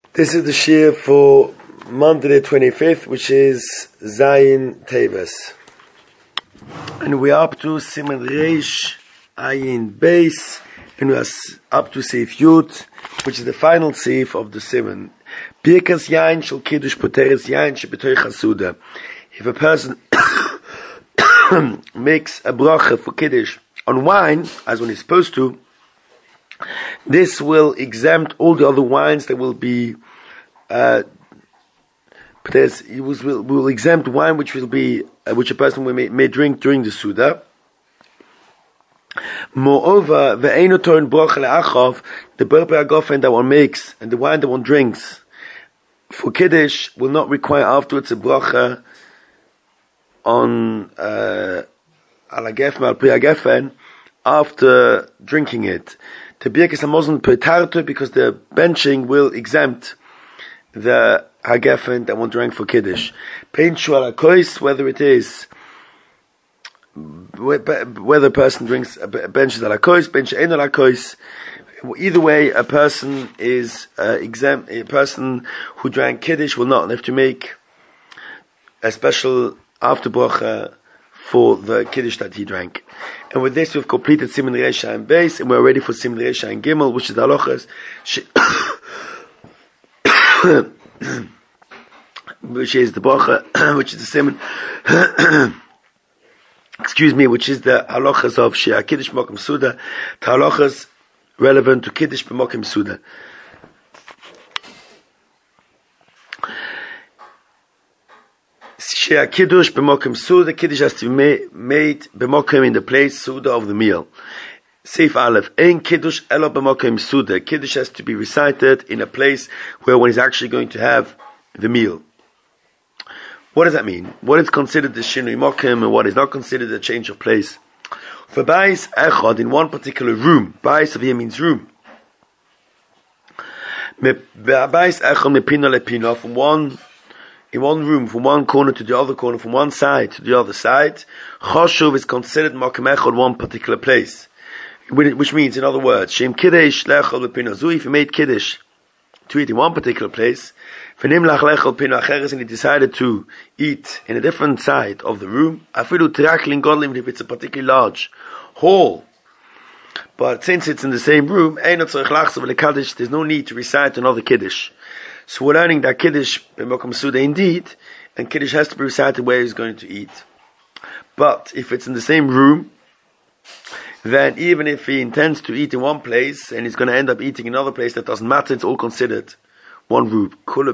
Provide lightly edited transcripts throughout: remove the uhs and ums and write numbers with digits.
This is the shir for Monday the 25th, which is Zayin Teves. And we are up to Siman Reish Ayin Beis, and we are up to Seif Yud, which is the final Seif of the Siman. Birkas Yain Shel Kiddush Poteres Yain Shebetoich Hasuda. If a person makes a bracha for Kiddush on wine, as when he's supposed to, this will exempt all the other wines that will be will exempt wine which will be which a person may drink during the Suda. Moreover, the einotoin bracha le'achav, the berbe agofen that one makes and the wine that one drinks for Kiddush will not require afterwards a bracha on alagefen al pri agefen after drinking it. The birkas hamozon petarto, because the benching will exempt the hagefen that one drank for Kiddush. Pein shu ala kois, whether it is whether a person drinks benches ala kois, bench ein ala kois. Either way, a person is exempt. A person who drank Kiddush will not have to make a special after bracha for the Kiddush that he drank. And with this, we've completed Siman Reish and Beis, and we're ready for Siman Reish and Gimel, which is the halachas, which is the bracha, which is the Siman, which is the halachas of Shea Kiddush B'Mokem Suda, the halachas relevant to Kiddush B'Mokem Suda. Shea Kiddush B'Mokem Suda, Kiddush has to be made B'Mokem in the place Suda of the meal. Seif Aleph, Ein Kiddush Elo B'Mokem Suda. Kiddush has to be recited in a place where one is actually going to have the meal. What does that mean? What is considered the Shinui Mokem and what is not considered a change of place? For Bais Echad, in one particular room, Bais of here means room. Bais Echad Mepino Lepino, in one room, from one corner to the other corner, from one side to the other side, Choshuv is considered Mokem Echad, one particular place. Which means, in other words, Shem Kiddush Lechol B'Pino Zu, if you made Kiddush to eat in one particular place, V'nim Lach Lechol Pino Acheres, and he decided to eat in a different side of the room, Afilu Tiraklin Godlim, if it's a particularly large hall, but since it's in the same room, there's no need to recite another Kiddush. So we're learning that Kiddush B'Mokem Suda indeed, and Kiddush has to be recited where he's going to eat. But if it's in the same room, then even if he intends to eat in one place and he's going to end up eating in another place, that doesn't matter. It's all considered one room.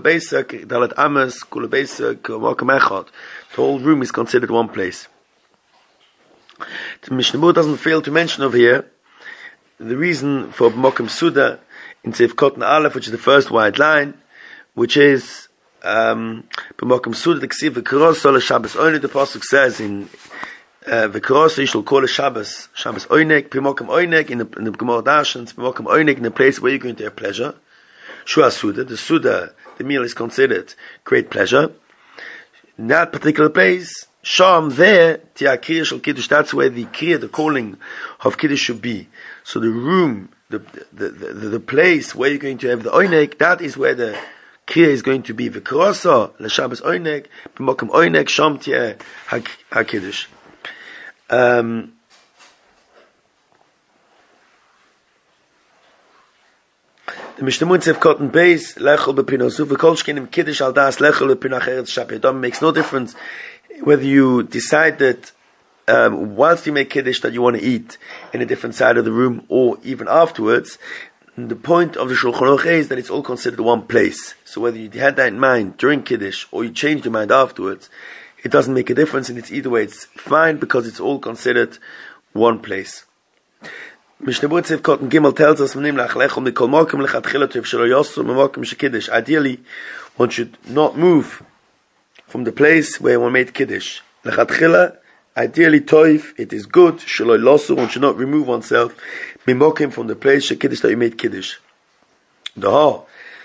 The whole room is considered one place. The Mishnah Berurah doesn't fail to mention over here the reason for B'Mokem Suda in Seif Kotan Aleph, which is the first white line, which is B'Mokem Suda the Ksiv V'Karoso Shabbos Oinek. The pasuk says in V'Karoso you shall call a Shabbos Oinek, B'Mokem Oinek, in the Gemara Darshans, B'Mokem Oinek, in the place where you're going to have pleasure. Shua Suda, the meal is considered great pleasure. In that particular place, Sham there, Tiakir Shal Kiddush, that's where the Kriya, the calling of Kiddush should be. So the room, the place where you're going to have the Oinek, that is where the Kriya is going to be. V'Karoso l'Shabbos Oinek, B'Mokem Oinek, Sham Tieh HaKiddush. The Mishnah Berurah Seif Kotan Beis Lechol B'Pino Zu V'Kol Shkenim Kiddush Al Das Lechol B'Pino Acheres Shapiyadam. Makes no difference whether you decide that whilst you make Kiddush that you want to eat in a different side of the room or even afterwards. The point of the Shulchan Aruch is that it's all considered one place. So whether you had that in mind during Kiddush or you changed your mind afterwards, it doesn't make a difference, and it's either way it's fine because it's all considered one place. Mishnah Berurah Seif Kotan Gimel tells us, ideally, one should not move from the place where one made Kiddush. Ideally, toif, it is good, one should not remove oneself from the place Kiddush that you made Kiddush. There are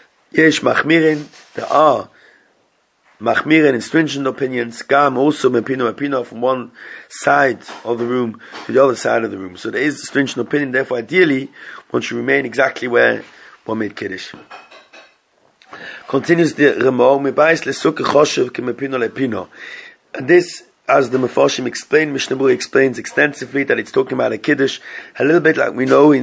machmirin and stringent opinions, gam also mepino from one side of the room to the other side of the room. So there is a stringent opinion, therefore ideally one should remain exactly where one made Kiddush. Continues the Remo, Mebais le Sukkah Choshev Kemepino Lepino. And this, as the Mefarshim explained, Mishnah Berurah explains extensively that it's talking about a Kiddush, a little bit like we know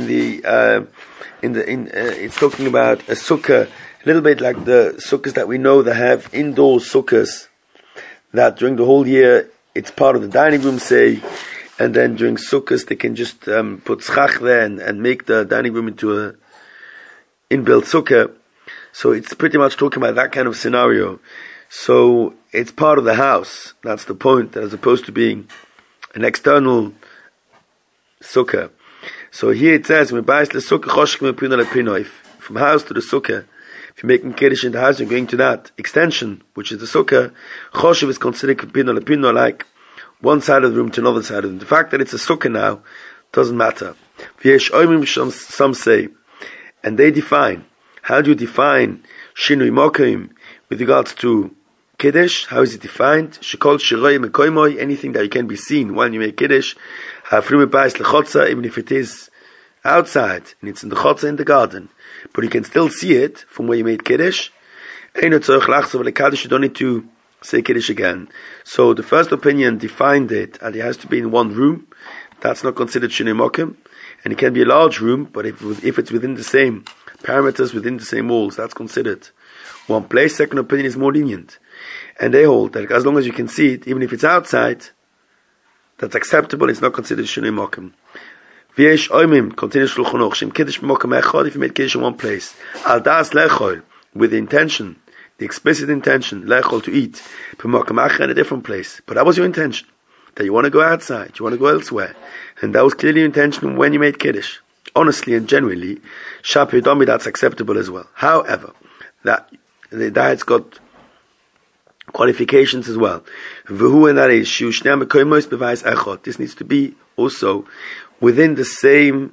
it's talking about a Sukkah, a little bit like the Sukkahs that we know that have indoor Sukkahs, that during the whole year, it's part of the dining room, say, and then during Sukkahs, they can just put schach there and make the dining room into a inbuilt Sukkah. So it's pretty much talking about that kind of scenario. So it's part of the house. That's the point, as opposed to being an external sukkah. So here it says, from house to the sukkah, if you're making kiddush in the house, you're going to that extension, which is the sukkah. Choshev is considered pino lepino, like one side of the room to another side of the room. The fact that it's a sukkah now doesn't matter. Some say, and they define. How do you define shinui mokim with regards to kiddush? How is it defined? Shekol shiroi mekoimoi, anything that you can be seen while you make kiddush. Even if it is outside and it's in the chotza in the garden, but you can still see it from where you made kiddush. You don't need to say kiddush again. So the first opinion defined it, and it has to be in one room. That's not considered shinui mokim, and it can be a large room, but if it's within the same parameters, within the same walls, that's considered one place. Second opinion is more lenient, and they hold that as long as you can see it, even if it's outside, that's acceptable. It's not considered shinui mokim. V'yesh oimim, continues Shulchan Aruch, shem kiddush b'mokim echad, if you made kiddush in one place, al das lechol, with the intention, the explicit intention, lechol, to eat, b'mokim echad, in a different place. But that was your intention, that you want to go outside, you want to go elsewhere, and that was clearly your intention when you made kiddush. Honestly and genuinely, Shapir Domi, that's acceptable as well. However, that's got qualifications as well. V'hu, and that is, this needs to be also within the same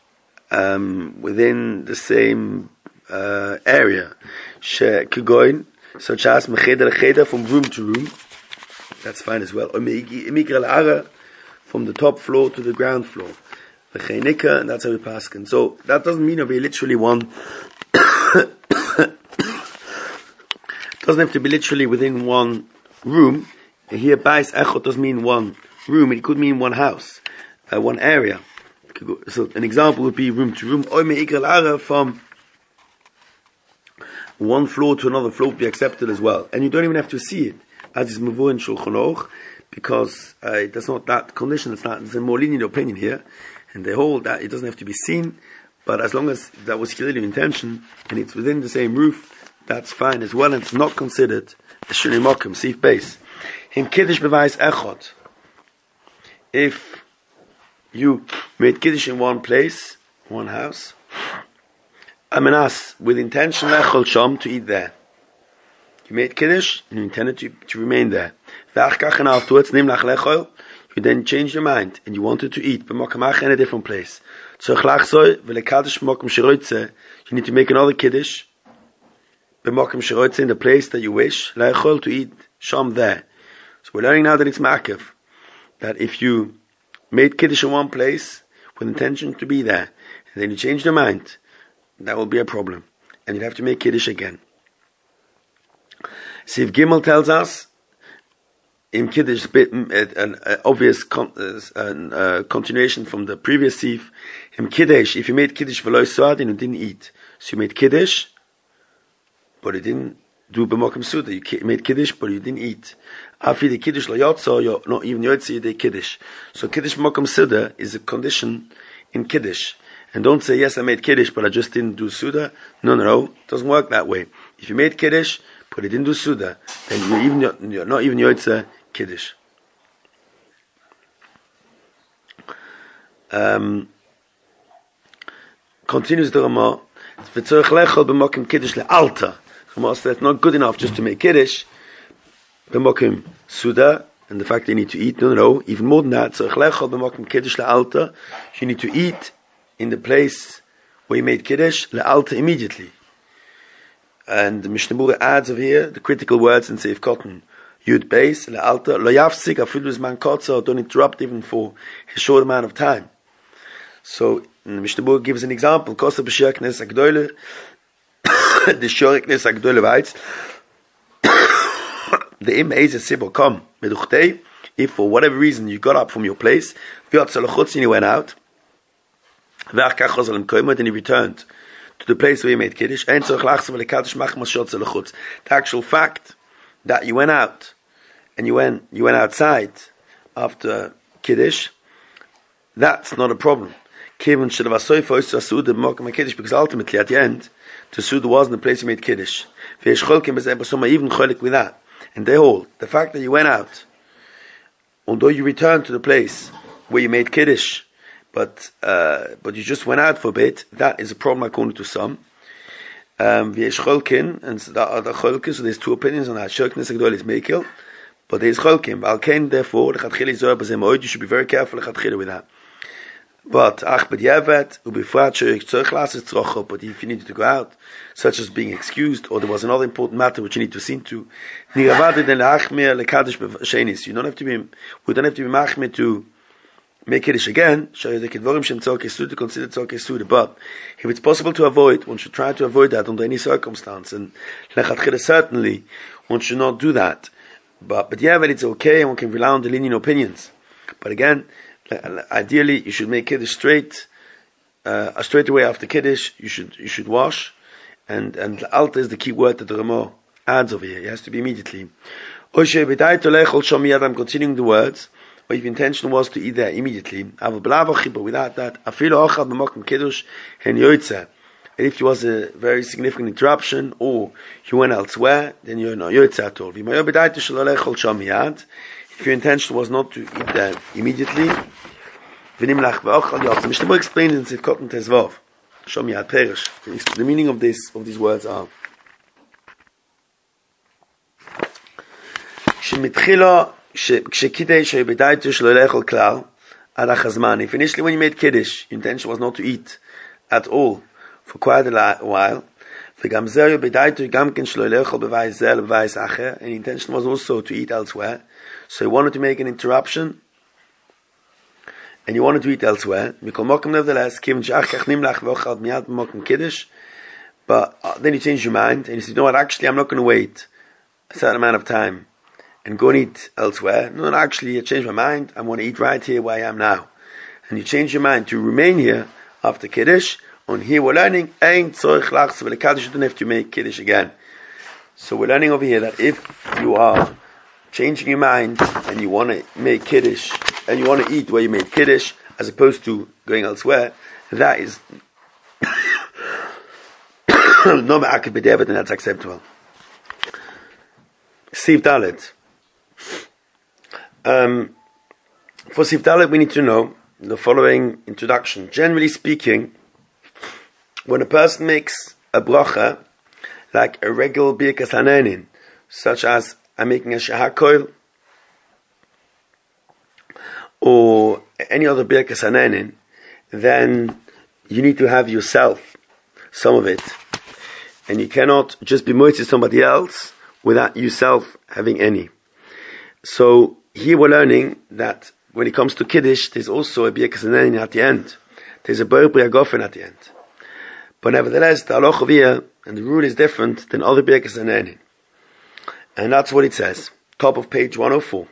area. Kegoin, such as mecheder lecheder, from room to room. That's fine as well. Or mikra l'ara, from the top floor to the ground floor. V'cheinika, and that's how we pass. So that doesn't mean we literally one. Doesn't have to be literally within one room. Here, bais echot doesn't mean one room. It could mean one house, one area. So an example would be room to room. Oy meikal ara, from one floor to another floor would be accepted as well. And you don't even have to see it, as is mavur in Shulchan Aruch, because that's not that condition. It's a more lenient opinion here, and they hold that it doesn't have to be seen. But as long as that was clearly your intention and it's within the same roof, that's fine as well, and it's not considered a shinui mokim. Sif base. Him kiddush b'vais echad. If you made kiddush in one place, one house, amenas, with intention lechol sham, to eat there. You made kiddush and you intended to remain there. V'achkach, and afterwards nim lach lechol, you then changed your mind and you wanted to eat b'mokamach in a different place. So chlachzoi v'lekadosh b'mokum sheroitze, you need to make another kiddush b'mokum sheroitze, in the place that you wish lechol, to eat sham there. So we're learning now that it's ma'akev, that if you made kiddush in one place with intention to be there, and then you change your mind, that will be a problem, and you'd have to make kiddush again. Sif Gimel tells us in kiddush, an obvious continuation from the previous sif. In kiddush, if you made kiddush v'lo suad and you didn't eat, so you made kiddush, but you didn't do b'mokum suda. You made kiddush, but you didn't eat. After the kiddush lo yotzo, you're not even yotzi, you did kiddush. So kiddush b'mokum suda is a condition in kiddush. And don't say, yes, I made kiddush, but I just didn't do suda. No. It doesn't work that way. If you made kiddush, but you didn't do suda, then you're not even yotze kiddush. Continues the Ramah. V'tzorich lechol b'mokim kiddush le'alta. Ramah says that's not good enough just to make kiddush b'mokim suda, and the fact they need to eat. No. Even more than that, tzorich lechol b'mokim kiddush le'alta. You need to eat in the place where you made kiddush le'alta, immediately. And the Mishnah Berurah adds over here the critical words in Seif Cotton. Yud Beis le'alta lo yafsik afilu zman kotzer, don't interrupt even for a short amount of time. So the Mishnah Berurah gives an example. Kosa b'shir knes agdoyle the shorikness agdole weiz. The im is a sibel come meduchtei. If for whatever reason you got up from your place, and you went out, then you returned to the place where you made Kiddush. The actual fact that you went out and you went outside after Kiddush, that's not a problem. Because ultimately at the end, the Suda wasn't the place you made Kiddush. Even cholik with that. And they hold the fact that you went out, although you returned to the place where you made Kiddush, but you just went out for a bit, that is a problem according to some. And the cholkin, so there's two opinions on that. Shirknis agdol is mekil, but there's cholkin. Alken, therefore, you should be very careful with that. But if you needed to go out, such as being excused, or there was another important matter which you need to see to, you don't have to be machmir to make Kiddush again. But if it's possible to avoid, one should try to avoid that under any circumstance. And certainly, one should not do that. But it's okay, and one can rely on the lenient opinions. But again, ideally, you should make Kiddush straight away after Kiddush. You should wash, and alta is the key word that the Ramah adds over here. It has to be immediately. I'm continuing the words. Or if your intention was to eat there immediately, but without that, and if it was a very significant interruption, or you went elsewhere, then you're not yotze at all. If your intention was not to eat there immediately, the Mishnah explains in Sivkot and Tezvav, the meaning of these words are if initially when you made Kiddush, your intention was not to eat at all for quite a while, and the intention was also to eat elsewhere, so you wanted to make an interruption, and you wanted to eat elsewhere, nevertheless, but then you changed your mind, and you said, you know what, actually I'm not going to wait a certain amount of time and go and eat elsewhere. No, actually I changed my mind, I want to eat right here where I am now. And you change your mind to remain here after Kiddush. On here we're learning, you don't have to make Kiddush again. So we're learning over here that if you are changing your mind and you want to make Kiddush, and you want to eat where you made Kiddush, as opposed to going elsewhere, that is no ma'akid b'devet, and that's acceptable. Siv Dalet. For Siv Dalet, we need to know the following introduction. Generally speaking, when a person makes a bracha, like a regular birkas hanenin, such as I'm making a shahakol, or any other birkas hanenin, then you need to have yourself some of it, and you cannot just be moitzed somebody else without yourself having any. So here we're learning that when it comes to Kiddush, there's also a birkas hanenin at the end. There's a bar briagofen at the end. But nevertheless, the halach of here, and the rule is different than other birkas hanenin. And that's what it says. Top of page 104.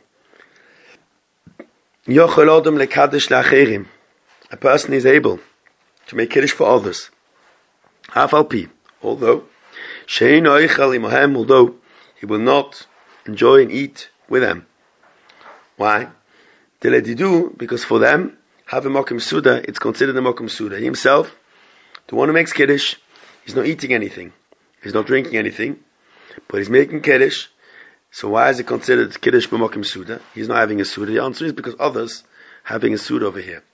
Yochel odom lekadish la'acherim. A person is able to make Kiddush for others. Haf al pi. Although he will not enjoy and eat with them. Why? Because for them, have a mokum suda, it's considered a mokum suda. He himself, the one who makes Kiddush, he's not eating anything, he's not drinking anything, but he's making Kiddush. So why is it considered Kiddush b'mokum suda? He's not having a suda. The answer is because others having a suda over here.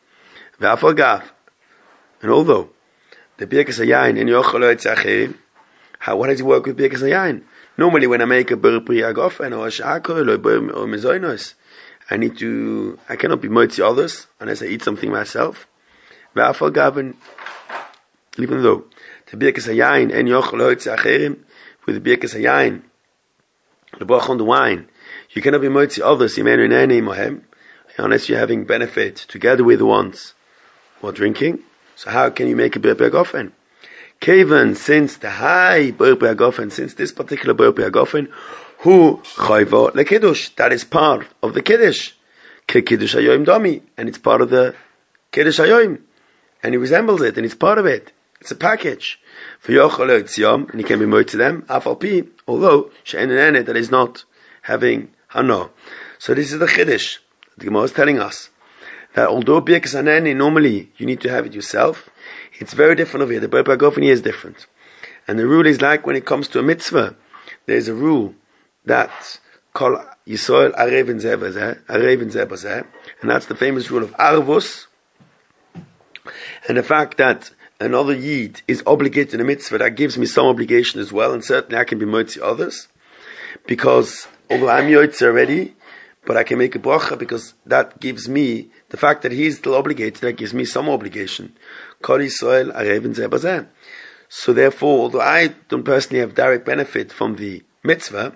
And although the birkas hayayin and yochel etzachim, what does he work with birkas hayayin? Normally, when I make a ber pri agofen or a shakol or mezoinos, I cannot be moitzi others unless I eat something myself. Even though the birkas hayayin and yochel etzachim, with the birkas hayayin, the brach on the wine, you cannot be moitzi others unless you're having benefit together with the ones who are drinking. So how can you make a ber pri agofen? Kaven, since the high Borbe Agofen, since this particular Borbe Agofen, who chayva lekiddush, that is part of the kiddush. Kiddush hayoim dami, and it's part of the kiddush hayoim, and he resembles it, and it's part of it. It's a package. For yochel yom, and he can be moed to them. Afal pi, although she'en that is not having hano. So this is the kiddush. The Gemara is telling us that although birkas haneni normally you need to have it yourself, it's very different over here. The Borbe Agofen here is different, and the rule is like when it comes to a mitzvah. There's a rule that kol Yisrael arev zeh, and that's the famous rule of arvus, and the fact that another yid is obligated in a mitzvah, that gives me some obligation as well, and certainly I can be motzi others, because although I'm yotze already, but I can make a bracha, because that gives me, the fact that he's still obligated, that gives me some obligation. Kol Yisrael arev zeh. So therefore, although I don't personally have direct benefit from the mitzvah,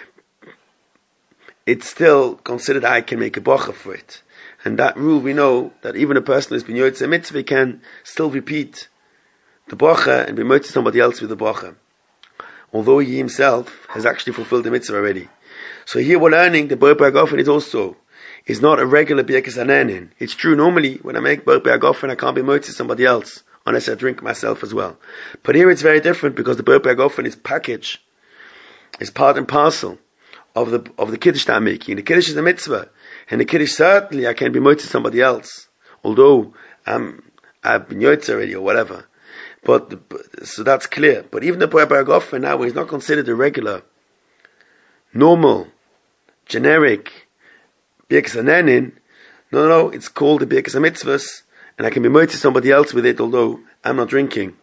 it's still considered I can make a bracha for it. And that rule, we know that even a person who's been yotze mitzvah can still repeat the bracha and be motzi somebody else with the bracha, although he himself has actually fulfilled the mitzvah already. So here we're learning the Borbe Agofen is not a regular birkas hanenin. It's true, normally when I make Borbe Agofen I can't be motzi somebody else unless I drink myself as well. But here it's very different, because the Borbe Agofen is packaged, is part and parcel of the kiddush that I'm making. The kiddush is a mitzvah, and the kiddush certainly I can be motzi somebody else, although I've been yotze already or whatever. But so that's clear. But even the Borbe Agofen now is not considered a regular, normal, generic birkas hanenin. No, it's called the birkas hamitzvahs, and I can be motzi somebody else with it, although I'm not drinking.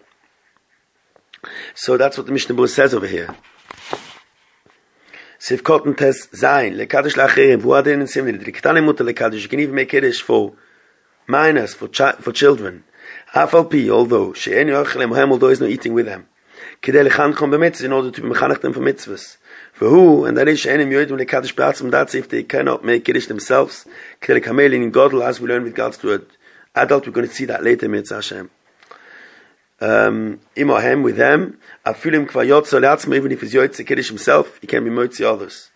So that's what the Mishnah Berurah says over here. Sivkot tes zayin lekadish lacherim vuadin and simni. The ketane mutar lekadish. You can even make kiddush for minors, for children. Afal pi, although she'en yochel hem, although he's not eating with them. Kidei lechanchom b'mitzvahs, in order to be mechanech them for mitzvahs. For who, and that is she'en yodim lekadish b'atzim. That's if they cannot make kiddush themselves. Kidei lekamel in godel, as we learn with regards to an adult. We're going to see that later. Mitzvah Hashem. Imahem, with them, afilim kvar yotze le'atzma, even if he's yotze kiddush himself, he can be motzi others.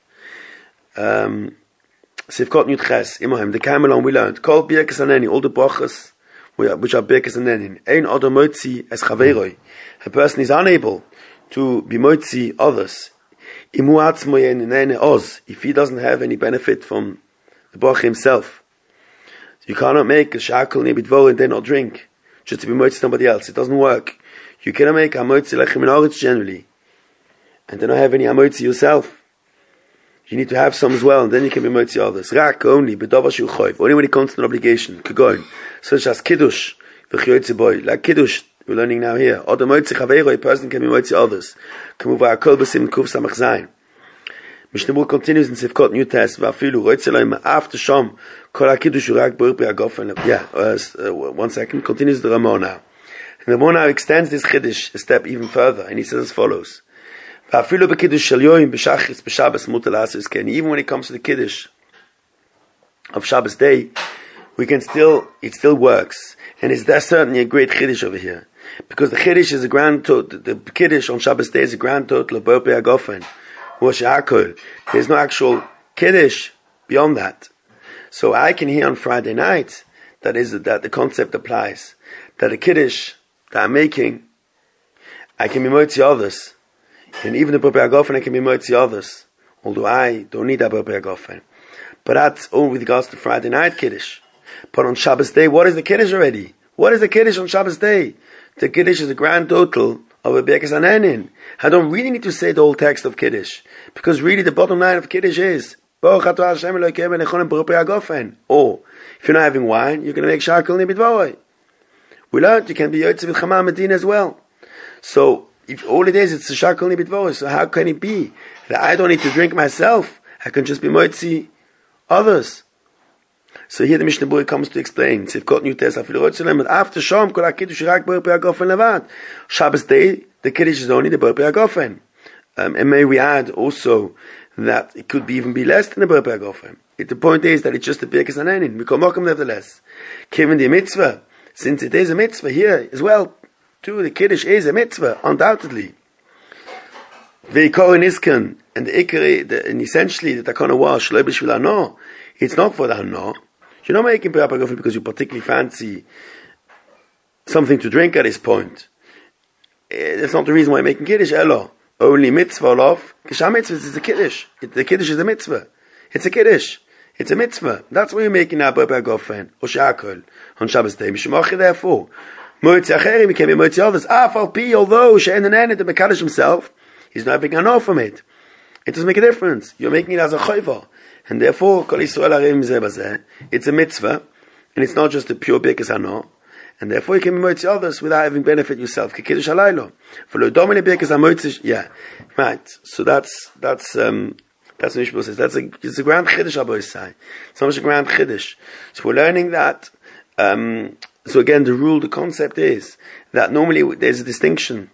Sivkot Yud Ches, imahem, the came along we learned, kol birkas haneni, all the brachas which are birkas hanenin, ein other motzi es chaveroi. A person is unable to be motzi others. Imu atzmo yenene oz, if he doesn't have any benefit from the bracha himself. So you cannot make a shakal nibidvo and then not drink, just to be motzi somebody else. It doesn't work. You cannot make hamotzi lechem in oritz generally, and then not have any hamotzi yourself. You need to have some as well, and then you can be motzi others. Rak only bedavar shu choiv, only when it comes to an obligation. Kagoin, such as kiddush v'chiyotze boy, like kiddush we're learning now here. Or the motzi chaveiro, a person can be motzi others. Kamuva akol b'sim kuf samach zayin. Mishnah Berurah continues in Sivkot New Test. V'afilu roitzeloim after sham kol hakiddush urak Borbe Agofen. Yeah, 1 second. Continues the Ramah now. And the Ramah now extends this chiddush a step even further, and he says as follows: V'afilu b'kiddush shel yoyim b'shachris b'Shabbos mutar la'asos ken. Even when it comes to the kiddush of Shabbos day, it still works, and that's certainly a great chiddush over here, because the chiddush is a grand total. The kiddush on Shabbos day is a grand total of Borbe Agofen. There's no actual kiddush beyond that. So I can hear on Friday night that the concept applies, that the kiddush that I'm making, I can be motzi others, and even the Borbe Agofen I can be motzi others, although I don't need that Borbe Agofen. But that's only with regards to Friday night kiddush. But on Shabbos day, what is the kiddush already? What is the kiddush on Shabbos day? The kiddush is a grand total of a birkas hanenin. I don't really need to say the whole text of kiddush, because really the bottom line of kiddush is Baruch atah Hashem Elokeinu v'nechonim Borbe Agofen. Or if you're not having wine, you're going to make shakal nibidvoroi. We learned you can be yotze with chamar medina as well. So if all it is, it's a shakal nibidvoroi. So how can it be that I don't need to drink myself? I can just be motzi others. So here the Mishnah Berurah comes to explain. Sivkot New Test afilu roitzelem, but after Shom kol hakiddush rak Borbe Agofen levad. Shabbos day the kiddush is only the Borbe Agofen. And may we add also that it could even be less than the Borbe Agofen. The point is that it's just a birkas hanenin. We call mokum nevertheless. Given the mitzvah, since it is a mitzvah here as well, Two, the Kiddush is a mitzvah, undoubtedly. Ve'ikorin iskan, and the ikari, and essentially the takana was shlo b'shvil hana. It's not for the hana. You're not making B'rei Gofen because you particularly fancy something to drink at this point. That's not the reason why you're making Kiddush. Elo, only mitzvah love. Kisham mitzvah is a Kiddush. The Kiddush is a mitzvah. It's a Kiddush. It's a mitzvah. That's why you're making now B'rei Gofen or Shakol on Shabbos day. Mishmachi therefore. Moitzi acherim, he can be moitzi others. Afal pi, although she'en and the Mekadosh himself, he's not making an off from it. It doesn't make a difference. You're making it as a chayva. And therefore, Kol Yisrael Arim Zeh Bazeh, it's a mitzvah, and it's not just a pure Birkas Hana, and therefore you can be moitzi others without having benefit yourself. Kiddush halaylo. For lo domini Birkas HaMoitzi, yeah. Right. So that's Mishpah says. It's a grand Chiddush Abba say. It's not much a grand Chiddush. So we're learning that, so again, the concept is that normally there's a distinction.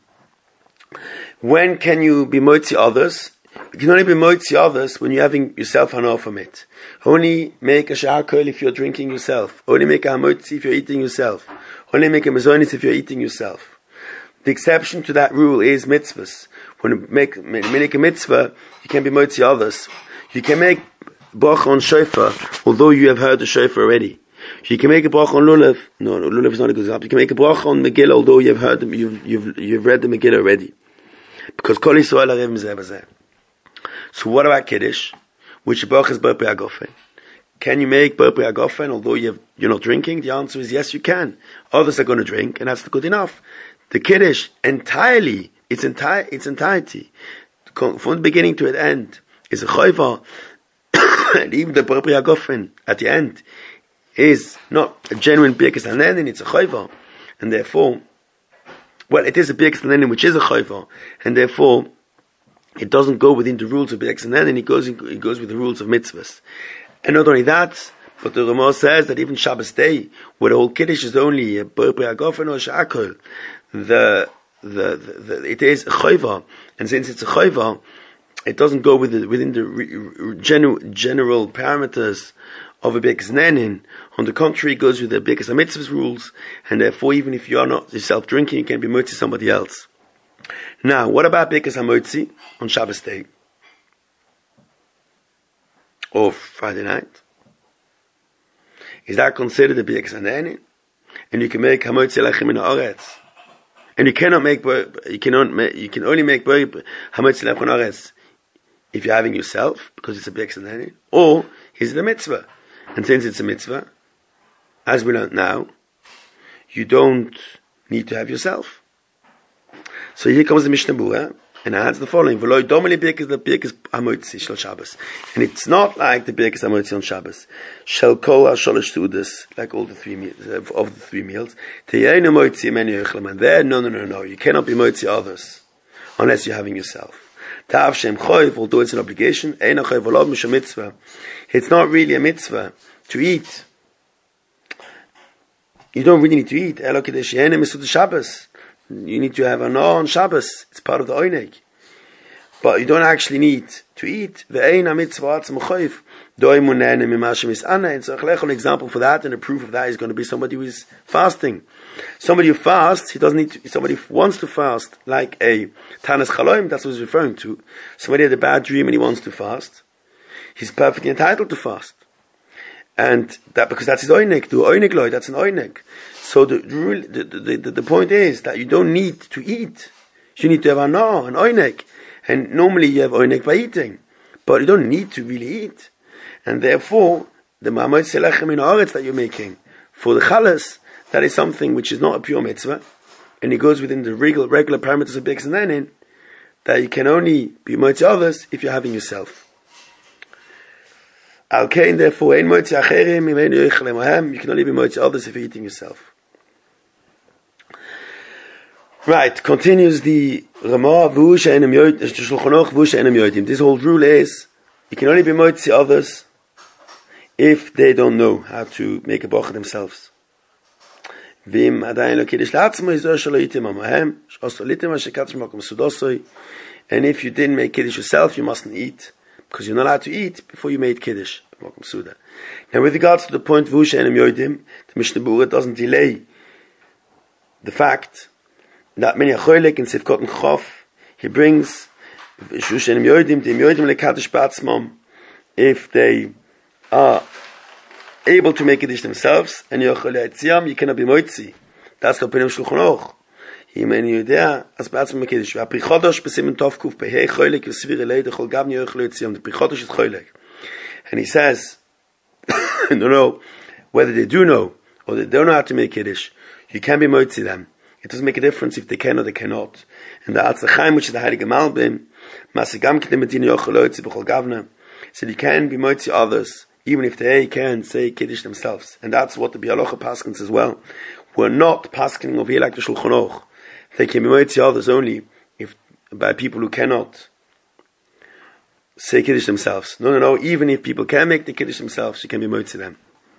When can you be moitzi others? You can only be moitzi others when you're having yourself hana from it. Only make a sha'akol if you're drinking yourself. Only make a hamotzi if you're eating yourself. Only make a mezonis if you're eating yourself. The exception to that rule is mitzvahs. When you make a mitzvah, you can be moitzi others. You can make bracha on shofar, although you have heard the shofar already. You can make a bracha on lulav. No, lulav is not a good example. You can make a bracha on Megillah, although you've heard them, you've read the Megillah already. Because Kol Yisrael Arim Zeh Bazeh. So what about Kiddush? Which bracha is B'rei Gofen? Can you make B'rei Gofen although you're not drinking? The answer is yes, you can. Others are going to drink, and that's good enough. The Kiddush entirely, its entirety, from the beginning to the end, is a chayva, and even the B'rei Gofen at the end is not a genuine Birkas Hanenin, it's a chayva, and therefore, well, it is a Birkas Hanenin which is a chayva, and therefore it doesn't go within the rules of Birkas Hanenin, it goes with the rules of mitzvahs. And not only that, but the Ramah says that even Shabbos day, where the whole Kiddush is only a B'rei Gofen or Sha'akol, it is a chayva, and since it's a chayva, it doesn't go within the general parameters of a Birkas Hanenin. On the contrary, it goes with the Birkas HaMitzvahs rules, and therefore, even if you are not yourself drinking, you can be moitzi somebody else. Now, what about Birkas HaMoitzi on Shabbos day? Or Friday night? Is that considered a Birkas Hanenin? And you can make HaMoitzi Lechem in Haaretz. And you can only make HaMoitzi Lechem in Haaretz if you're having yourself, because it's a Birkas Hanenin, or is it a mitzvah? And since it's a mitzvah, as we learned now, you don't need to have yourself. So here comes the Mishnah Berurah, and adds the following: V'lo domini Birkas the Birkas HaMoitzi shel Shabbos, and it's not like the Birkas HaMoitzi on Shabbos. Shel kol hashalosh sudas, like all the three meals of the three meals. Te'yeinu moitzi meni yochlam, and there, no, you cannot be moitzi others unless you're having yourself. Ta'av shem choiv, although it's an obligation, eina choiv v'lo mishum mitzvah. It's not really a mitzvah to eat. You don't really need to eat. Elo kedei she'eneh misud Shabbos. You need to have an on Shabbos. It's part of the oineg. But you don't actually need to eat. Ve'eina mitzvah atzma choiv. Doi munene mimashem is aneh. And so an example for that, and a proof of that is going to be somebody who is fasting. Somebody who fasts, he doesn't need to, somebody who wants to fast, like a Tanas Chaloim, that's what he's referring to. Somebody had a bad dream and he wants to fast. He's perfectly entitled to fast. And that, because that's his oineg, do oineg loy, that's an oineg. So the point is that you don't need to eat. You need to have an oineg. And normally you have oineg by eating. But you don't need to really eat. And therefore, the ma'amot selechem in haaretz that you're making, for the chalas, that is something which is not a pure mitzvah, and it goes within the regular parameters of Birkas Hanenin, that you can only be moitzi others if you're having yourself. Al kain, therefore, ein moitzi acherim, imeinu yichlem ahem, you can only be moitzi others if you're eating yourself. Right, continues the Ramah, v'hu she'enem yodim, the Shulchan Aruch, v'hu she'enem yodim. This whole rule is, you can only be moitzi others if they don't know how to make a bracha themselves. Vim adayin lo kiddush la'atzmo izor shelo yitim amahem, sh'oso litim ha'shekadosh makom sudosoi. And if you didn't make kiddush yourself, you mustn't eat, because you're not allowed to eat before you made kiddush. Now, with regards to the point v'hu she'enem yodim, the Mishnah Berurah doesn't delay the fact that many acholik in Sivkot and Chof, he brings Shushanim Yodim, Dim Yodim Lekadish Batzmam, if they are able to make Kiddush themselves, and Yochel Yitziam, you cannot be Moitzi. That's the opinion of Shulchan Aruch. He many Yudea, as Batzmam Kiddush. V'aprichodosh b'simen Tovkuf, Behei Cholik, Yosvir Elei, Dechol Gavni Yochel Yitziam. The Prichodosh is Cholik. And he says, I don't know whether they do know, or they don't know how to make Kiddush. You can be Moitzi them. It doesn't make a difference if they can or they cannot. And the Atz Chaim, which is the Heilige Malbim, Masigam Kedem Medina Yochel Yitzi B'chol Gavna, said you can be Moitzi others, even if they can say Kiddush themselves. And that's what the Bialocha Paskins as well. We're not paskening over here like the Shulchan Aruch. They can be Moitzi others only if by people who cannot say Kiddush themselves. No. Even if people can make the Kiddush themselves, you can be Moitzi them.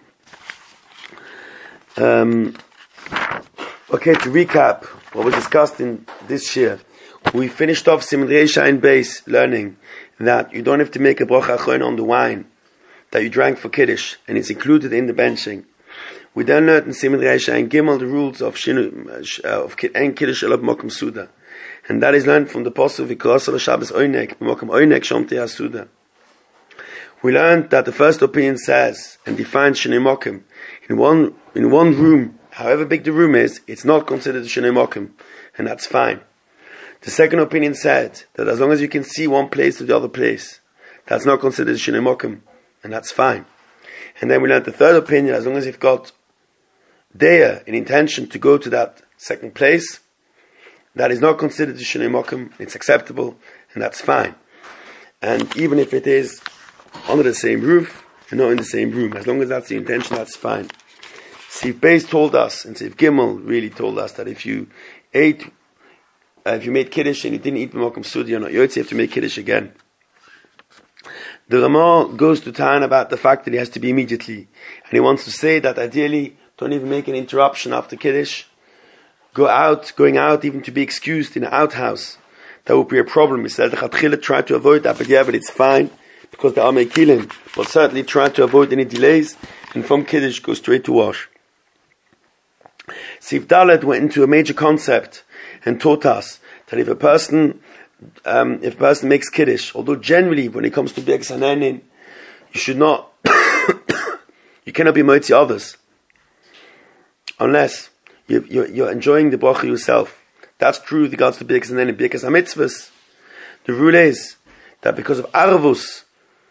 Okay, to recap what was discussed in this year, we finished off Siman Reisha in base learning that you don't have to make a bracha achron on the wine that you drank for Kiddush, and it's included in the benching. We then learned in Siman Reisha and Gimel the rules of En Kiddush Elab Mokum Suda, and that is learned from the Pasuk V'Kosel Shabbos Oinek Mokum Oinek Shomti Asuda. We learned that the first opinion says and defines Shnei Mokum in one room. However big the room is, it's not considered a Shnei Mokum, and that's fine. The second opinion said that as long as you can see one place to the other place, that's not considered a Shnei Mokum, and that's fine. And then we learned the third opinion, as long as you've got an intention to go to that second place, that is not considered a Shnei Mokum, it's acceptable, and that's fine. And even if it is under the same roof, and not in the same room, as long as that's the intention, that's fine. Sif Beis told us, and Sif Gimel really told us, that if you made Kiddush and you didn't eat B'mokum Sudi, you're not Yotzi, you have to make Kiddush again. The Ramah goes to Tan about the fact that he has to be immediately. And he wants to say that ideally, don't even make an interruption after Kiddush. Going out, even to be excused in an outhouse. That would be a problem. He said, try to avoid that, but yeah, but it's fine, because the Amei Kilim. But certainly try to avoid any delays, and from Kiddush, go straight to wash. Sif Dalet went into a major concept and taught us that if a person makes Kiddush, although generally when it comes to Birkas Hanenin, you should not, you cannot be Moitzi others, unless you're enjoying the bracha yourself. That's true with regards to Birkas Hanenin. Birkas HaMitzvahs, the rule is that because of Arvus,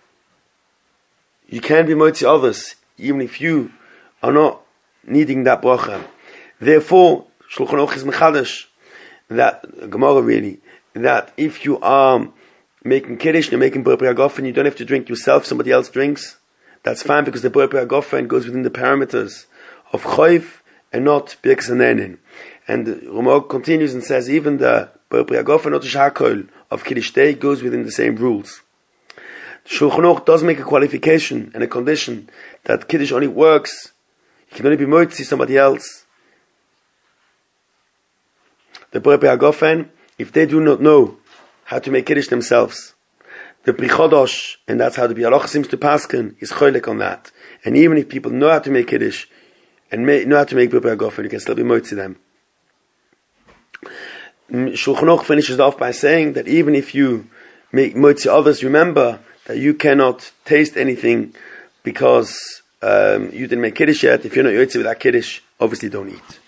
you can be Moitzi others, even if you are not needing that bracha. Therefore, Shulchan Aruch is mechadash, that Gemara really, that if you are making Kiddush, you're making Bar Priagofen, you don't have to drink yourself, somebody else drinks, that's fine, because the Bar Priagofen goes within the parameters of Choiv and not Birkas Hanenin. And Ramah continues and says, even the Bar Priagofen, not the Shakol of Kiddush Day, goes within the same rules. Shulchan Aruch does make a qualification and a condition that Kiddush only works, you can only be Moitzi somebody else. The Bar Priagofen, if they do not know how to make Kiddush themselves, the Prichodosh, and that's how the Bialoch seems to paskin, is choylek on that. And even if people know how to make Kiddush, and know how to make Bar Priagofen, you can still be Moitzi them. Shulchan Aruch finishes off by saying that even if you make Moitzi others, remember that you cannot taste anything because you didn't make Kiddush yet. If you're not Yotzi with that Kiddush, obviously don't eat.